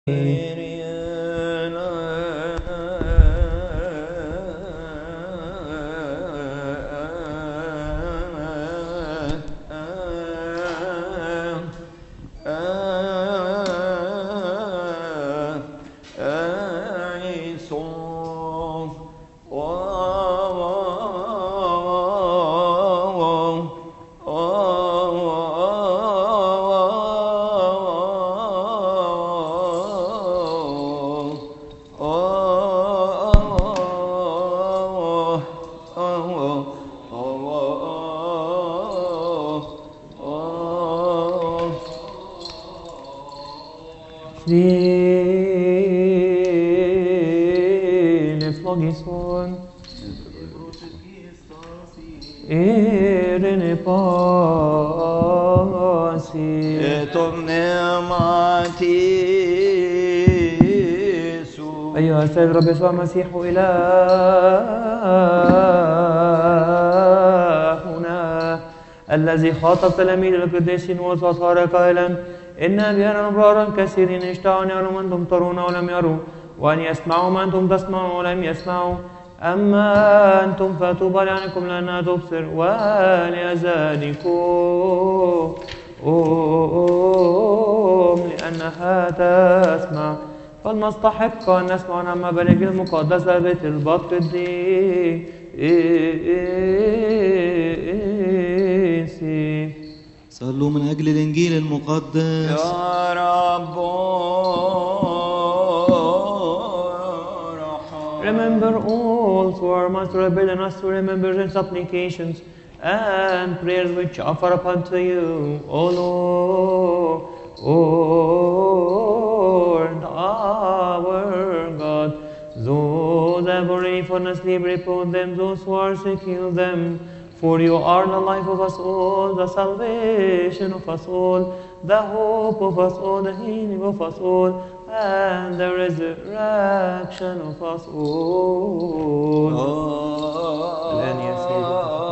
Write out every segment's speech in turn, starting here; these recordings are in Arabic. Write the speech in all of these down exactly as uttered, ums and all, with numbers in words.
أيها السيد رب يسوع المسيح إلهنا الذي خاطب تلاميذ القديسين وصار قائلا إن أنبياء أبرارا كثيرين اشتهوا أن يروا ما أنتم ترون ولم يروا وأن يسمعوا ما أنتم تسمعون ولم يسمعوا أما أنتم فطوبى لعينكم لأنها تبصر ولأذانكم لأنها تسمع فلنستحق أن نسمع عن مبارك المقدسة بيت القديس. صلوا من أجل الإنجيل المقدس. يا رب Remember also our Master abiding us to remember his supplications and prayers which offer up unto you, O Lord, Lord our God. Those that were ready for the sleep, repose them, those who are sick, heal them. For you are the life of us all, the salvation of us all, the hope of us all, the healing of us all, and the resurrection of us all. الآن يا سيدي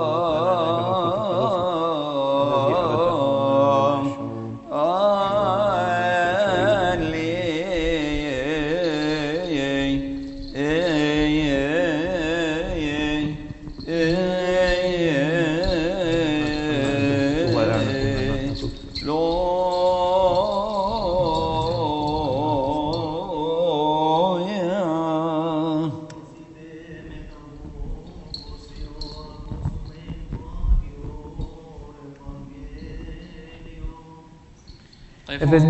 Efes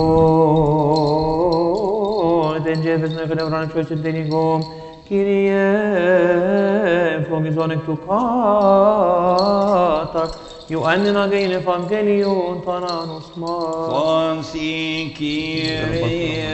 maro tenjefes ne kadevran çoçet denigom Kyrie flogizonic to katar Ioannin again evangelion tananos ma Fonsi Kyrie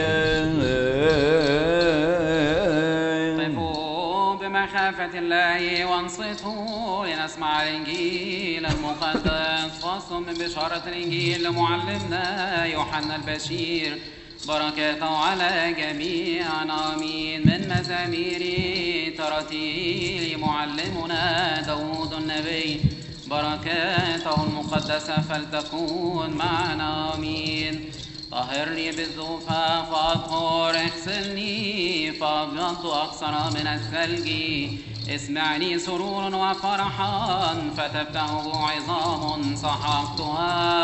قفوا بمخافة الله وانصتوا لنسمع الإنجيل المقدس. فصل من بشارة الإنجيل لمعلمنا يوحنا البشير بركاته على جميعنا آمين. من مزامير تراتيل معلمنا داود النبي بركاته المقدسة فلتكون معنا آمين. طهرني بالزوفة فأطهر، اغسلني فأبيض أكثر من الثلج. اسمعني سرور وفرحا فتفتحه عظام سحقتها.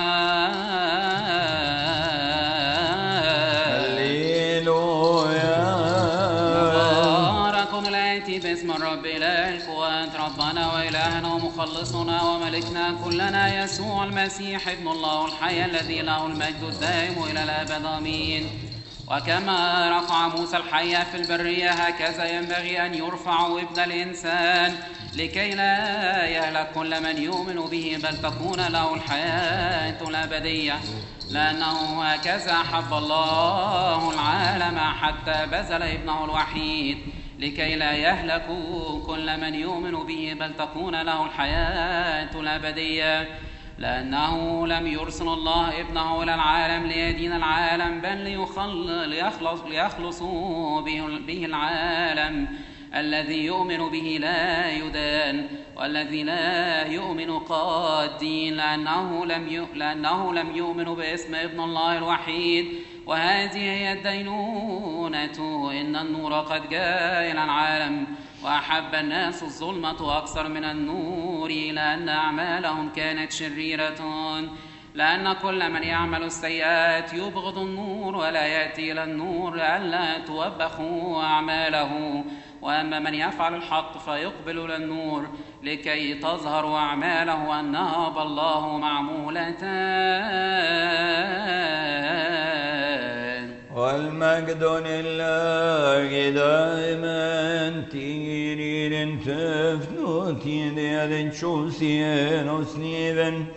هللويا. مبارك الآتي باسم الرب إله القوات ربنا وإلهنا ومخلصنا وملكنا كلنا يسوع المسيح ابن الله الحي الذي له المجد الدائم إلى الأبد آمين. وكما رفع موسى الحية في البرية هكذا ينبغي أن يرفع ابن الإنسان لكي لا يهلك كل من يؤمن به بل تكون له الحياة الأبدية. لأنه هكذا أحب الله العالم حتى بذل ابنه الوحيد لكي لا يهلك كل من يؤمن به بل تكون له الحياة الأبدية. لأنه لم يرسل الله ابنه إلى العالم ليدين العالم بل ليخلص ليخلصوا به العالم. الذي يؤمن به لا يدان والذي لا يؤمن قد دين، لأنه لم لأنه لم يؤمن باسم ابن الله الوحيد وهذه هي الدينونة، إن النور قد جاء إلى العالم، وأحب الناس الظلمة أكثر من النور، لأن أعمالهم كانت شريرة. لأن كل من يعمل السيئات يبغض النور ولا يأتي إلى النور لئلا توبخوا أعماله. وأما من يفعل الحق فيقبل إلى النور لكي تظهر أعماله أنها بالله معمولتان. والمجد لله دائما تيرين تفنوتي ديالين شوسين وسنيبن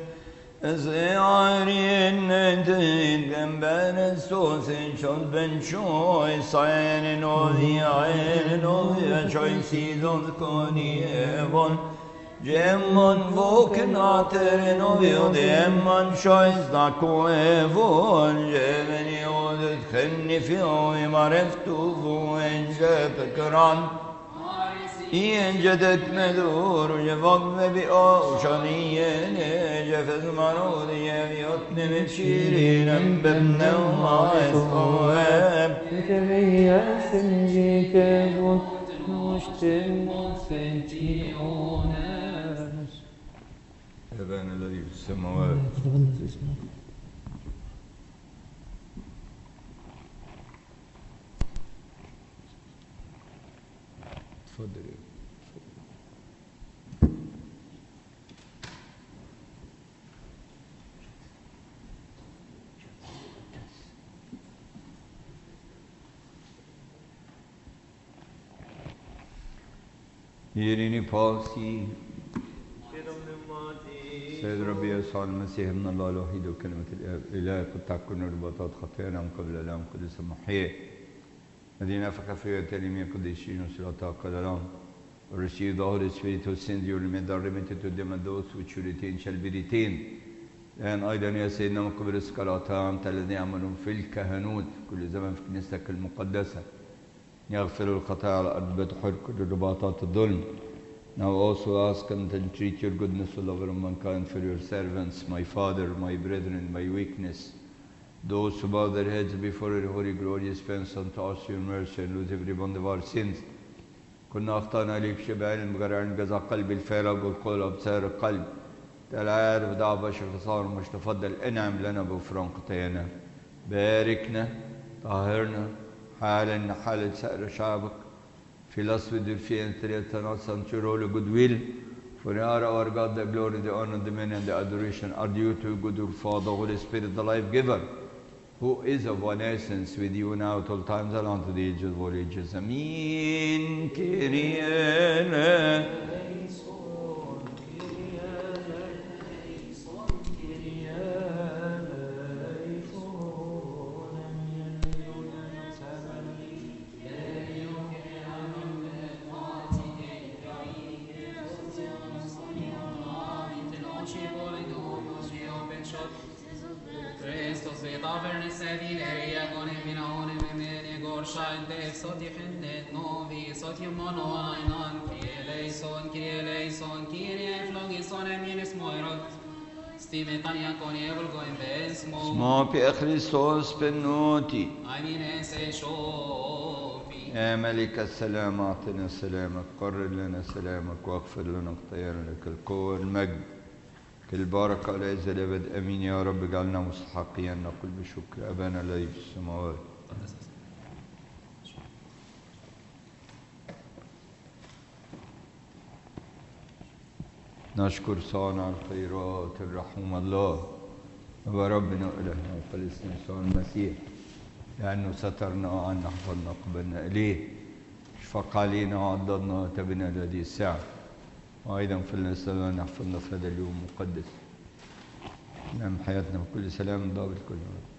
زيارين دين جنبان السوسين شد بن شوي صين نوذي عين نوذي شوي سيدون كوني ابون جمون فوق ناتر نوذي وديمون شوي سناكو ابون جمني ودد خني في عوي معرفتو فوين جابكران إن جدت مدور جفق ببئو شنيين جفز مرود يبيوتن بشيرين ببنا وما يسقواب تبيا سنجيك ونشتم سنتيوناس. أبانا الذي في السماوات. تفضل. يريني باسي سيد ربي يسوع المسيح من الله الوحيد وكلمة الإله قد تكون رباطات خطيئنا من قبل الألام قدس محيي الذي نفخ في التلميذ قديسين وصلاة قدران receive the Holy Spirit who sends you remit are remitted to them and those which you retain shall be retained. لأن أيضا يا سيدنا من قبل الصلاة أنت الذي يعملون في الكهنوت كل زمن في كنيستك المقدسة يغفر الخطايا على الأرض بتحر كل رباطات الظلم. Now also ask and entreat your goodness, O lover of mankind, for your servants, my father, my brethren, my weakness, those who bow their heads before your holy glorious face, and to us your mercy and lose every bond of our sins. كنا أخطأنا عليك شبعين بغرعن جزا قلب الفارق والقول أبصار القلب العارف ضعف بشر خسار مش تفضل انعم لنا بغفران خطايانا. باركنا طهرنا حالا حال سائر شعبك في لصف في انتريتناس and your holy goodwill. For you are our God, the glory, the honor, the dominion, and the adoration are due to good your Father, Holy Spirit, the life giver, who is of one essence with you now at all times and unto the ages of all ages. Amen. Kyrie Små Pia Christos benoti. يا ملك السلام أعطنا سلامك قرر لنا سلامك واغفر لنا خطايانا لك القوة والمجد كل بركة والعزة الأبد أمين يا رب. اجعلنا مستحقين نقول بشكر أبانا الذي في السماوات. نشكر صانع الخيرات الرحوم الله وربنا إلهنا وخلصنا يسوع المسيح لأنه سترنا وعنا حفظنا قبلنا إليه اشفق علينا وعضدنا وتبنا لهذه الساعة وأيضا في السلام نحفظنا في هذا اليوم المقدس. نعم حياتنا بكل سلام ضابط كل